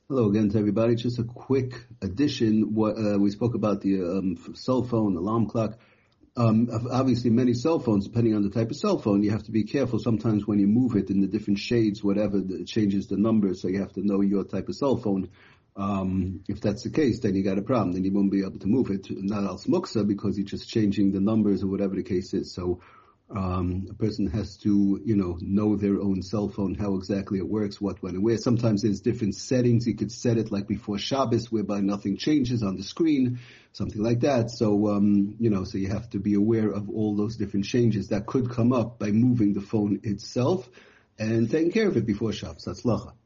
Hello again to everybody. Just a quick addition. What we spoke about the cell phone, alarm clock. Obviously, many cell phones, depending on the type of cell phone, you have to be careful. Sometimes when you move it in the different shades, whatever, it changes the number. So you have to know your type of cell phone. If that's the case, then you got a problem. Then you won't be able to move it. Not al smuksa because you're just changing the numbers or whatever the case is. So a person has to, know their own cell phone, how exactly it works, what, when, and where. Sometimes there's different settings. You could set it like before Shabbos, whereby nothing changes on the screen, something like that. So, so you have to be aware of all those different changes that could come up by moving the phone itself and taking care of it before Shabbos. That's lacha.